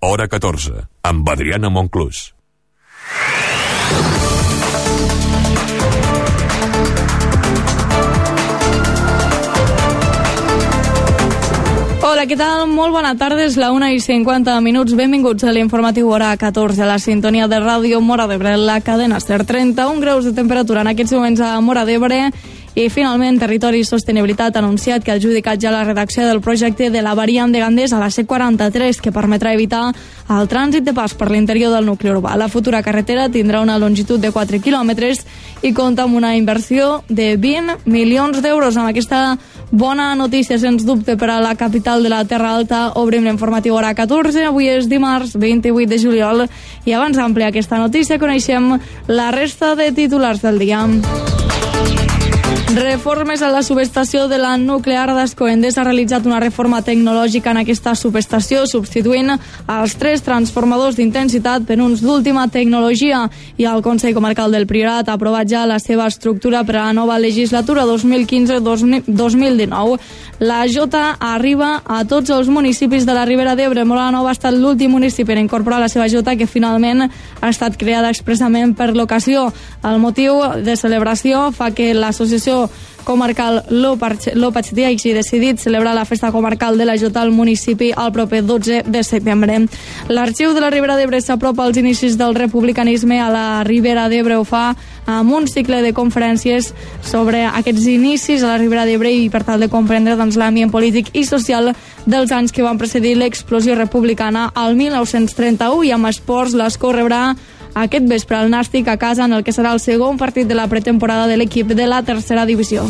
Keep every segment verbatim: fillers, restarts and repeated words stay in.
hora catorze, amb Adriana Monclús. Hola, què tal? Molt bona tarda, és la una i cinquanta minuts. Benvinguts a l'informatiu hora catorze, a la sintonia de ràdio Móra d'Ebre, la cadena SER. trenta-un graus de temperatura en aquests moments a Móra d'Ebre. I finalment, Territori i Sostenibilitat ha anunciat que ha adjudicat ja la redacció del projecte de la variant de Gandesa a la C quaranta-tres, que permetrà evitar el trànsit de pas per l'interior del nucli urbà. La futura carretera tindrà una longitud de quatre quilòmetres i compta amb una inversió de vint milions d'euros. Amb aquesta bona notícia, sens dubte, per a la capital de la Terra Alta, obrim l'informatiu hora catorze. Avui és dimarts vint-i-vuit de juliol i abans d'ampliar aquesta notícia coneixem la resta de titulars del dia. Reformes a la subestació de la nuclear d'Ascó. Endesa ha realitzat una reforma tecnològica en aquesta subestació, substituint els tres transformadors d'intensitat per uns d'última tecnologia, i el Consell Comarcal del Priorat ha aprovat ja la seva estructura per a la nova legislatura dos mil quinze dos mil dinou. La Jota arriba a tots els municipis de la Ribera d'Ebre. Móra la Nova ha estat l'últim municipi en incorporar la seva Jota, que finalment ha estat creada expressament per l'ocasió. El motiu de celebració fa que l'associació comarcal Lopatxetí hagi decidit celebrar la festa comarcal de la Jota al municipi el proper dotze de setembre. L'Arxiu de la Ribera d'Ebre s'apropa als inicis del republicanisme a la Ribera d'Ebre. Ho fa amb un cicle de conferències sobre aquests inicis a la Ribera d'Ebre i per tal de comprendre doncs, l'ambient polític i social dels anys que van precedir l'explosió republicana al mil nou-cents trenta-u. I amb esports, l'Escó rebrà aquest vespre al Nàstic a casa en el que serà el segon partit de la pretemporada de l'equip de la tercera divisió.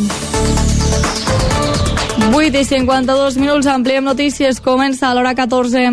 vuit i cinquanta-dos minuts, ampliem notícies. Comença a l'hora catorze.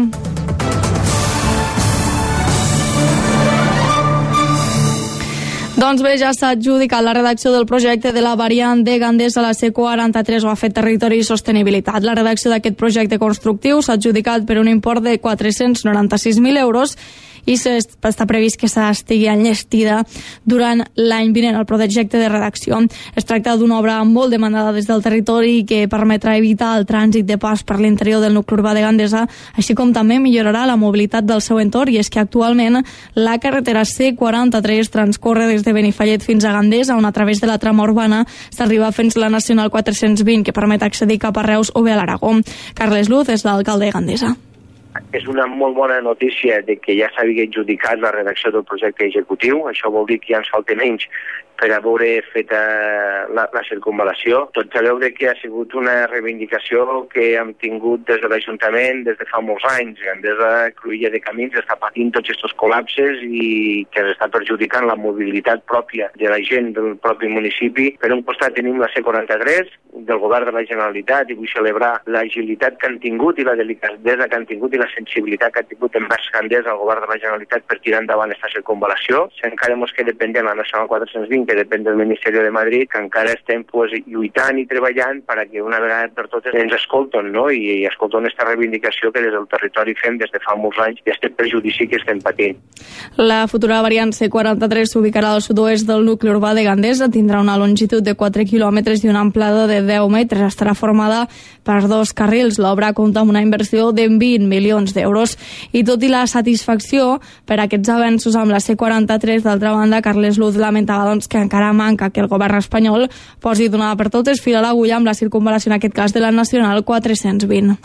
Doncs bé, ja s'ha adjudicat la redacció del projecte de la variant de Gandesa a la C quaranta-tres. Ho ha fet Territori i Sostenibilitat. La redacció d'aquest projecte constructiu s'ha adjudicat per un import de quatre-cents noranta-sis mil euros i està previst que s'estigui enllestida durant l'any vinent el projecte de redacció. Es tracta d'una obra molt demandada des del territori que permetrà evitar el trànsit de pas per l'interior del nucli urbà de Gandesa, així com també millorarà la mobilitat del seu entorn, i és que actualment la carretera C quaranta-tres transcorre des de Benifallet fins a Gandesa, on a través de la trama urbana s'arriba fins la Nacional quatre-cents vint, que permet accedir cap a Reus o bé a l'Aragó. Carles Luz és l'alcalde de Gandesa. És una molt bona notícia de que ja s'havia adjudicat la redacció del projecte executiu. Això vol dir que ja ens falta menys per haver fet la, la circunvalació. Tot sabeu que ha sigut una reivindicació que hem tingut des de l'Ajuntament des de fa molts anys. Gandesa, Cruïlla de Camins, està patint tots aquests col·lapses i que està perjudicant la mobilitat pròpia de la gent del propi municipi. Per un costat tenim la C quaranta-tres del Govern de la Generalitat, i vull celebrar l'agilitat que han tingut i la delicadesa que han tingut i la sensibilitat que ha tingut envers Gandesa al Govern de la Generalitat per tirar endavant aquesta circunvalació. Si encara mos queda pendent la Nacional quatre-cents vint, que depèn del Ministeri de Madrid, que encara estem pues, lluitant i treballant perquè una vegada per totes ens escolten, no? I, i escolten aquesta reivindicació que des del territori fem des de fa molts anys i aquest perjudici que estem patint. La futura variant C quaranta-tres s'ubicarà al sud-oest del nucli urbà de Gandesa, tindrà una longitud de quatre quilòmetres i una amplada de deu metres. Estarà formada per dos carrils. L'obra compta amb una inversió de vint milions d'euros. I tot i la satisfacció per aquests avenços amb la C quaranta-tres, d'altra banda, Carles Luz lamentava doncs, que encara manca que el govern espanyol posi d'una per totes fil a l'agulla amb la circunvalació, en aquest cas de la Nacional quatre-cents vint.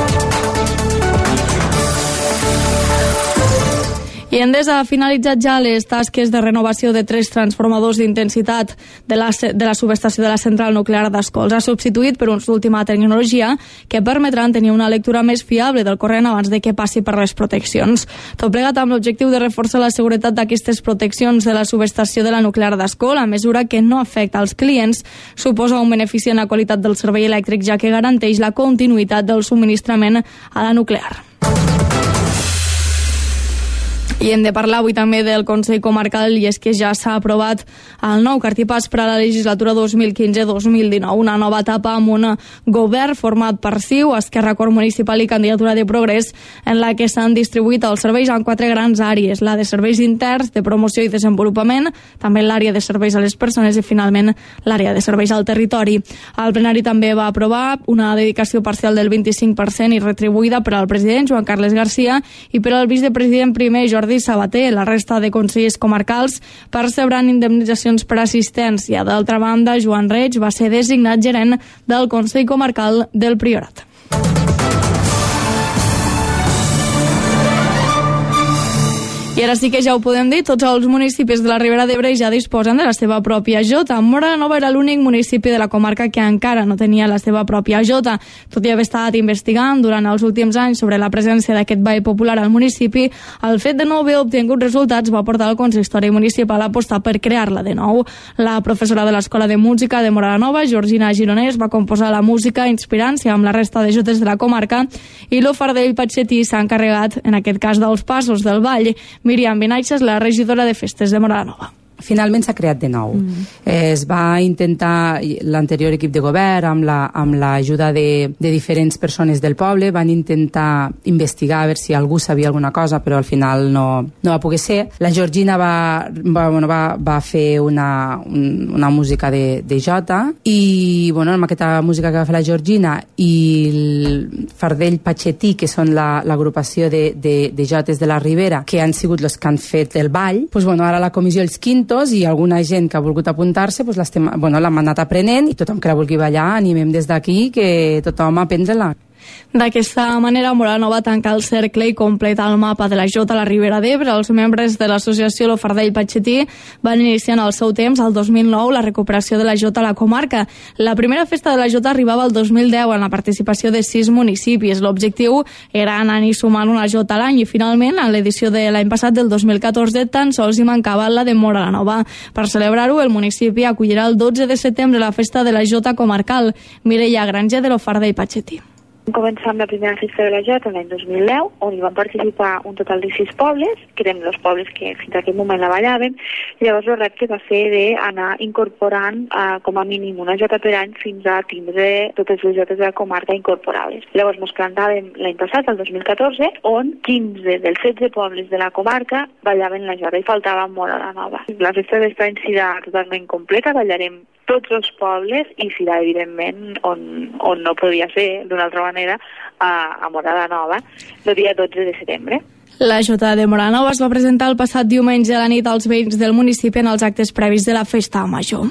I Endesa ha finalitzat ja les tasques de renovació de tres transformadors d'intensitat de la, de la subestació de la central nuclear d'Ascó. Els ha substituït per uns d'última tecnologia que permetran tenir una lectura més fiable del corrent abans de que passi per les proteccions. Tot plegat amb l'objectiu de reforçar la seguretat d'aquestes proteccions de la subestació de la nuclear d'Ascó. La mesura, que no afecta als clients, suposa un benefici en la qualitat del servei elèctric, ja que garanteix la continuïtat del subministrament a la nuclear. I hem de parlar avui també del Consell Comarcal, i és que ja s'ha aprovat el nou cartipàs per a la legislatura dos mil quinze dos mil dinou, una nova etapa amb un govern format per C I U, Esquerra, Acord Municipal i Candidatura de Progrés, en la que s'han distribuït els serveis en quatre grans àrees: la de serveis interns, de promoció i desenvolupament, també l'àrea de serveis a les persones i finalment l'àrea de serveis al territori. El plenari també va aprovar una dedicació parcial del vint-i-cinc per cent i retribuïda per al president Joan Carles Garcia i per al vicepresident primer Jordi Sabater. La resta de consellers comarcals percebran indemnitzacions per assistència. D'altra banda, Joan Reig va ser designat gerent del Consell Comarcal del Priorat. I ara sí que ja ho podem dir, tots els municipis de la Ribera d'Ebre ja disposen de la seva pròpia jota. Móra la Nova era l'únic municipi de la comarca que encara no tenia la seva pròpia jota. Tot i haver estat investigant durant els últims anys sobre la presència d'aquest ball popular al municipi, el fet de no haver obtingut resultats va portar al consistori municipal a apostar per crear-la de nou. La professora de l'Escola de Música de Móra la Nova, Georgina Gironès, va composar la música inspirant-se amb la resta de jotes de la comarca, i lo Fardell Patxetí s'ha encarregat, en aquest cas, dels passos del ball. Míriam Benaixes, la regidora de festes de Móra la Nova. Finalment s'ha creat de nou. Mm. Es va intentar, l'anterior equip de govern, amb la, amb l'ajuda de, de diferents persones del poble, van intentar investigar a veure si algú sabia alguna cosa, però al final no, no va poder ser. La Georgina va, va, bueno, va, va fer una, un, una música de, de jota, i bueno, amb aquesta música que va fer la Georgina i el Fardell Patxetí, que són l'agrupació la, de, de, de jotes de la Ribera, que han sigut els que han fet el ball, pues, bueno, ara la comissió els quintos, i alguna gent que ha volgut apuntar-se pues l'hem bueno, anat aprenent, i tothom que la vulgui ballar animem des d'aquí que tothom a aprendre-la. D'aquesta manera, Móra la Nova tanca el cercle i completa el mapa de la jota a la Ribera d'Ebre. Els membres de l'associació Lo Fardell Patxetí van iniciar en el seu temps, el dos mil nou, la recuperació de la jota a la comarca. La primera festa de la jota arribava el dos mil deu amb la participació de sis municipis. L'objectiu era anar-hi sumant una jota a l'any, i finalment, en l'edició de l'any passat, del dos mil catorze, tan sols hi mancava la de Móra la Nova. Per celebrar-ho, el municipi acollirà el dotze de setembre la festa de la jota comarcal. Mireia Granger, de Lo Fardell Patxetí. Vam començar amb la primera festa de la jota l'any dos mil deu, on hi van participar un total de sis pobles, que eren els pobles que fins a aquest moment la ballaven. Llavors el repte va ser d'anar incorporant eh, com a mínim una jota per any fins a tindre totes les jotes de la comarca incorporades. Llavors ens plantàvem l'any passat, el dos mil catorze, on quinze dels setze pobles de la comarca ballaven la jota i faltava Móra la Nova. La festa d'este any serà totalment completa, ballarem tots els pobles i serà, evidentment, on, on no podia ser d'una altra manera, a, a Móra la Nova, el dia dotze de setembre. La jota de Móra la Nova es va presentar el passat diumenge a la nit als veïns del municipi en els actes previs de la festa major.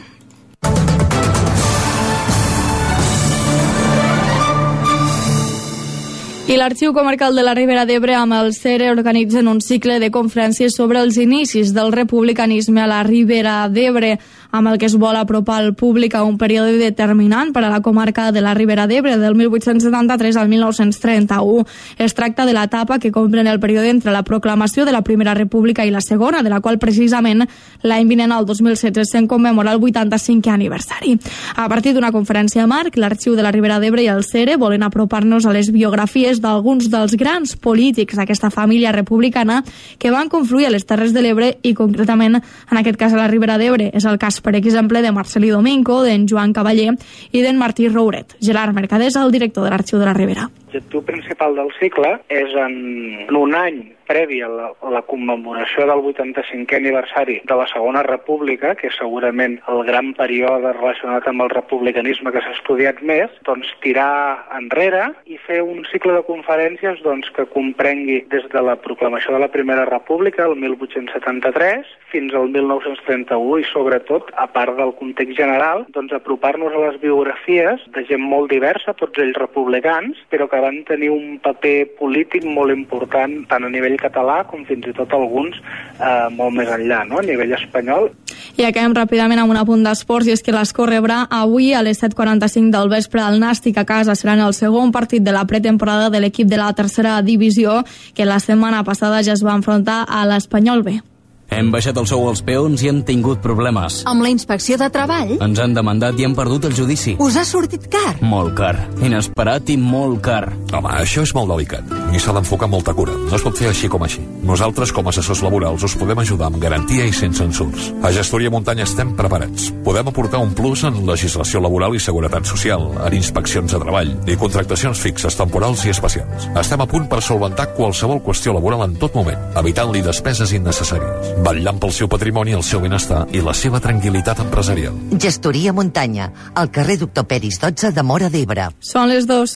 I l'Arxiu Comarcal de la Ribera d'Ebre amb el CERE organitzen un cicle de conferències sobre els inicis del republicanisme a la Ribera d'Ebre, amb el que es vol apropar el públic a un període determinant per a la comarca de la Ribera d'Ebre, del mil vuit-cents setanta-tres al mil nou-cents trenta-u. Es tracta de l'etapa que comprèn el període entre la proclamació de la Primera República i la Segona, de la qual precisament l'any vinent, el dos mil setze, se'n commemora el vuitanta-cinquè aniversari. A partir d'una conferència a marc, l'Arxiu de la Ribera d'Ebre i el CERE volen apropar-nos a les biografies d'alguns dels grans polítics d'aquesta família republicana que van confluir a les Terres de l'Ebre i concretament en aquest cas a la Ribera d'Ebre. És el cas, per exemple, de Marcelí Domingo, d'en Joan Cavaller i d'en Martí Rouret. Gerard Mercader és el director de l'Arxiu de la Ribera. L'objectiu principal del cicle és en un any previ a la, a la commemoració del vuitanta-cinquè aniversari de la Segona República, que és segurament el gran període relacionat amb el republicanisme que s'ha estudiat més, doncs tirar enrere i fer un cicle de conferències doncs, que comprengui des de la proclamació de la Primera República, el mil vuit-cents setanta-tres, fins al mil nou-cents trenta-u, i sobretot, a part del context general, doncs apropar-nos a les biografies de gent molt diversa, tots ells republicans, però que van tenir un paper polític molt important tant a nivell català com fins i tot alguns eh, molt més enllà, no? A nivell espanyol. I acabem ràpidament amb un apunt d'esports, i és que l'Escó rebrà avui a les set quaranta-cinc del vespre al Nàstic a casa. Serà en el segon partit de la pretemporada de l'equip de la tercera divisió, que la setmana passada ja es va enfrontar a l'Espanyol B. Hem baixat el sou als peons i hem tingut problemes. Amb la inspecció de treball? Ens han demandat i hem perdut el judici. Us ha sortit car? Molt car. Inesperat i molt car. Home, això és molt delicat. I s'ha d'enfocar amb molta cura. No es pot fer així com així. Nosaltres, com a assessors laborals, us podem ajudar amb garantia i sense censurs. A Gestoria Muntanya estem preparats. Podem aportar un plus en legislació laboral i seguretat social, en inspeccions de treball i contractacions fixes, temporals i especials. Estem a punt per solventar qualsevol qüestió laboral en tot moment, evitant-li despeses innecessàries, vetllant pel seu patrimoni, el seu benestar i la seva tranquil·litat empresarial. Gestoria Muntanya, al carrer Doctor Peris dotze de Móra d'Ebre. Són les dos.